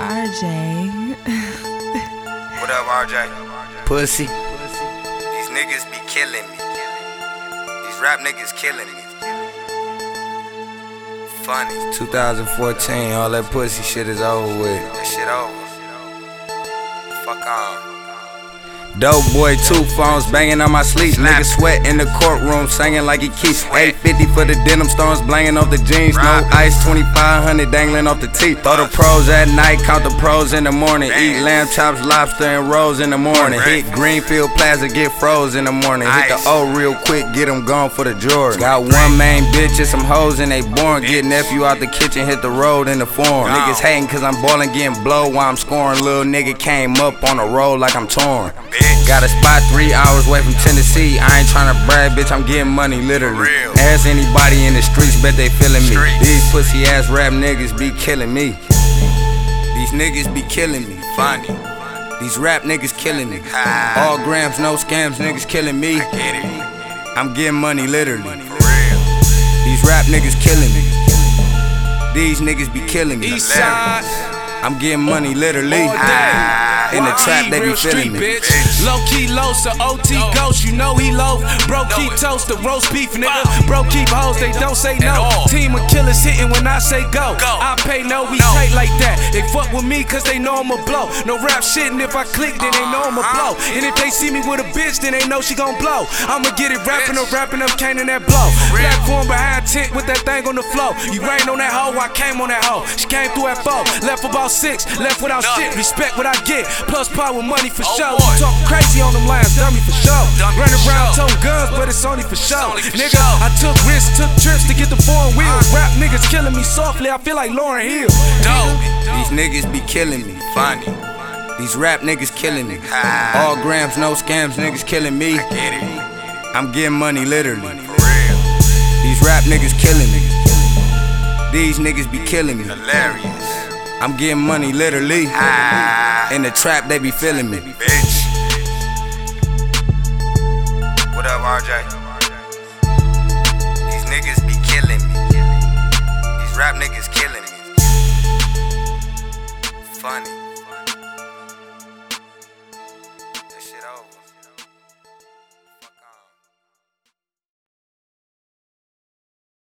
RJ. What up, RJ? Pussy. These niggas be killing me. These rap niggas killing me. Funny. 2014, all that pussy shit is over with. That shit over. Fuck on. Dope boy, 2 phones banging on my sleep. Nigga sweat in the courtroom, singing like he keeps. 850 for the denim stones, blanging off the jeans. No ice, 2500 dangling off the teeth. Throw the pros at night, count the pros in the morning. Eat lamb chops, lobster, and rolls in the morning. Hit Greenfield Plaza, get froze in the morning. Hit the O real quick, get them gone for the Jordan. Got one main bitch and some hoes and they born. Get nephew out the kitchen, hit the road in the form. Niggas hating cause I'm ballin', getting blow while I'm scoring. Little nigga came up on the road like I'm torn. Got a spot 3 hours away from Tennessee. I ain't tryna brag, bitch, I'm getting money, literally. Ask anybody in the streets, bet they feeling me. These pussy ass rap niggas be killing me. These niggas be killing me. Funny. These rap niggas killing me. All grams, no scams, niggas killing me. I get it. I'm getting money, literally. For real. These rap niggas killing me. These niggas be killing me. Eastside. I'm getting money, literally. In the trap, they be feeling me. Low key low, so OT ghost, you know he low. Bro keep toast, the roast beef, nigga. Bro keep hoes, they don't say no. Team of killers hitting when I say go. I pay no, we take like that. They fuck with me cause they know I'ma blow. No rap shit, and if I click, then they know I'ma blow. And if they see me with a bitch, then they know she gon' blow. I'ma get it rapping up, cane in that blow. Platform behind tent with that thing on the floor. You rained on that hoe, I came on that hoe. She came through at 4, left about 6, left without shit. Respect what I get. Plus power money for show. Talk crazy on them lines, dummy for show. Run around toting guns, but it's only for show. Nigga, I took risks, took trips to get the foreign wheels. Rap niggas killing me softly, I feel like Lauryn Hill. These niggas be killing me. Funny. These rap niggas killing me. All grams, no scams, niggas killing me. I get it. I'm getting money, literally. For real. These rap niggas killing me. These niggas be killing me. Hilarious. I'm getting money, literally. In the trap, they be feeling me. Bitch. What up, RJ? These niggas be killing me. These rap niggas killing me. Funny.